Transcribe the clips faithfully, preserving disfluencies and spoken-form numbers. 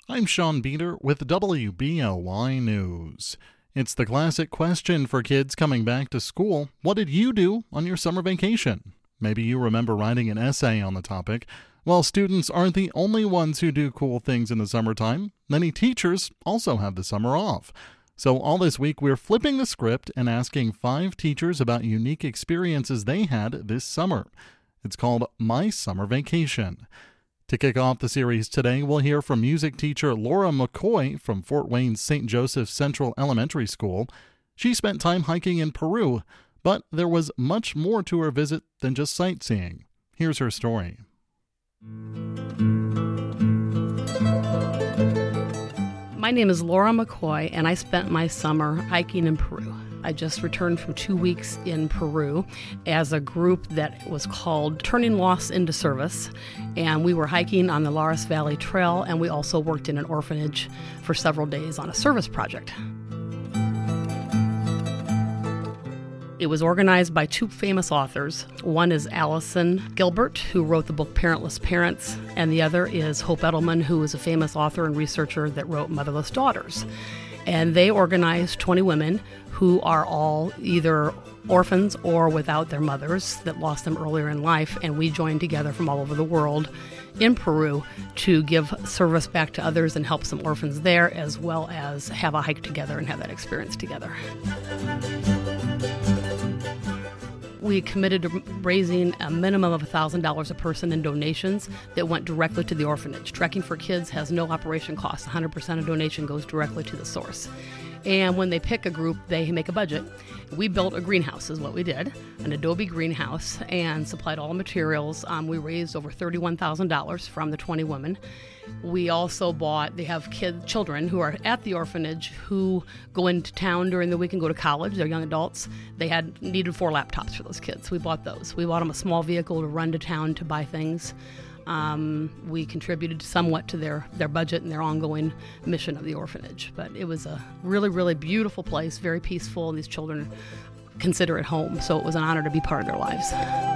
I'm Sean Beater with W B L Y News. It's the classic question for kids coming back to school. What did you do on your summer vacation? Maybe you remember writing an essay on the topic. Well, students aren't the only ones who do cool things in the summertime. Many teachers also have the summer off. So all this week, we're flipping the script and asking five teachers about unique experiences they had this summer. It's called My Summer Vacation. To kick off the series today, we'll hear from music teacher Laura McCoy from Fort Wayne's Saint Joseph Central Elementary School. She spent time hiking in Peru, but there was much more to her visit than just sightseeing. Here's her story. My name is Laura McCoy, and I spent my summer hiking in Peru. I just returned from two weeks in Peru as a group that was called Turning Loss into Service, and we were hiking on the Laurus Valley Trail, and we also worked in an orphanage for several days on a service project. It was organized by two famous authors. One is Allison Gilbert, who wrote the book Parentless Parents, and the other is Hope Edelman, who is a famous author and researcher that wrote Motherless Daughters. And they organized twenty women who are all either orphans or without their mothers that lost them earlier in life, and we joined together from all over the world in Peru to give service back to others and help some orphans there, as well as have a hike together and have that experience together. We committed to raising a minimum of one thousand dollars a person in donations that went directly to the orphanage. Trekking for Kids has no operation costs. one hundred percent of donation goes directly to the source. And when they pick a group, they make a budget. We built a greenhouse is what we did, an adobe greenhouse, and supplied all the materials. Um, we raised over thirty-one thousand dollars from the twenty women. We also bought, they have kid, children who are at the orphanage who go into town during the week and go to college. They're young adults. They had needed four laptops for those kids. We bought those. We bought them a small vehicle to run to town to buy things. Um, we contributed somewhat to their, their budget and their ongoing mission of the orphanage. But it was a really, really beautiful place, very peaceful, and these children consider it home. So it was an honor to be part of their lives.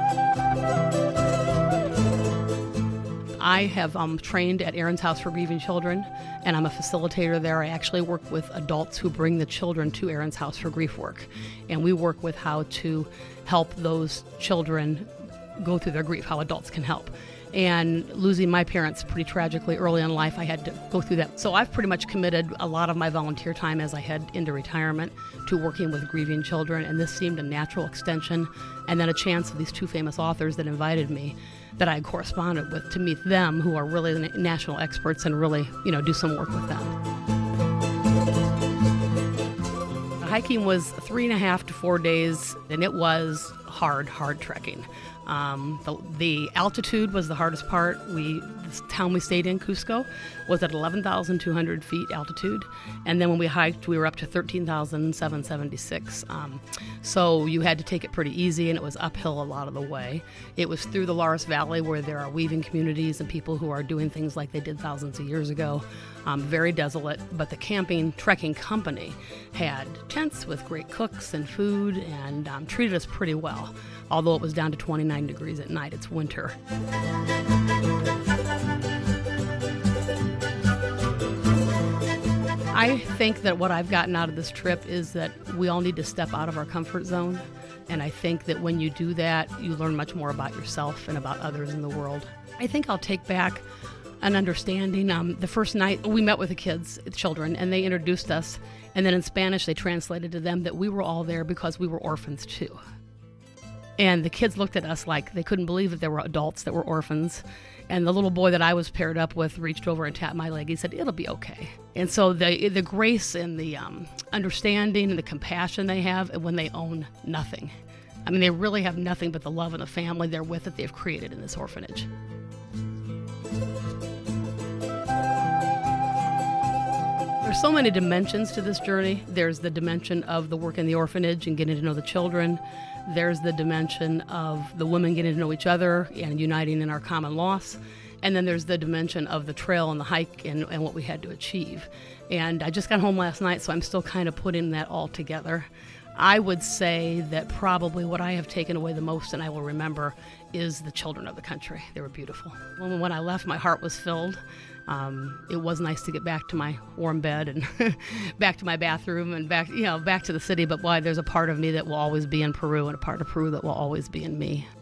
I have um, trained at Aaron's House for Grieving Children, and I'm a facilitator there. I actually work with adults who bring the children to Aaron's House for grief work, and we work with how to help those children go through their grief, how adults can help. And losing my parents pretty tragically early in life, I had to go through that. So I've pretty much committed a lot of my volunteer time as I head into retirement to working with grieving children, and this seemed a natural extension, and then a chance of these two famous authors that invited me that I had corresponded with to meet them, who are really national experts, and really, you know, do some work with them. The hiking was three and a half to four days, and it was hard, hard trekking. Um, the, the altitude was the hardest part. We, the town we stayed in, Cusco, was at eleven thousand two hundred feet altitude. And then when we hiked, we were up to thirteen thousand seven hundred seventy-six. Um, so you had to take it pretty easy, and it was uphill a lot of the way. It was through the Laurus Valley, where there are weaving communities and people who are doing things like they did thousands of years ago. Um, very desolate, but the camping trekking company had tents with great cooks and food, and um, treated us pretty well. Although it was down to twenty-nine degrees at night, it's winter. I think that what I've gotten out of this trip is that we all need to step out of our comfort zone. And I think that when you do that, you learn much more about yourself and about others in the world. I think I'll take back an understanding. Um, the first night we met with the kids, the children, and they introduced us. And then in Spanish, they translated to them that we were all there because we were orphans too. And the kids looked at us like they couldn't believe that there were adults that were orphans. And the little boy that I was paired up with reached over and tapped my leg. He said, "It'll be okay." And so the the grace and the um, understanding and the compassion they have when they own nothing. I mean, they really have nothing but the love and the family they're with that they've created in this orphanage. There's so many dimensions to this journey. There's the dimension of the work in the orphanage and getting to know the children. There's the dimension of the women getting to know each other and uniting in our common loss. And then there's the dimension of the trail and the hike and, and what we had to achieve. And I just got home last night, so I'm still kind of putting that all together. I would say that probably what I have taken away the most and I will remember is the children of the country. They were beautiful. When, when I left, my heart was filled, Um, it was nice to get back to my warm bed and back to my bathroom and back, you know, back to the city. But boy, there's a part of me that will always be in Peru and a part of Peru that will always be in me.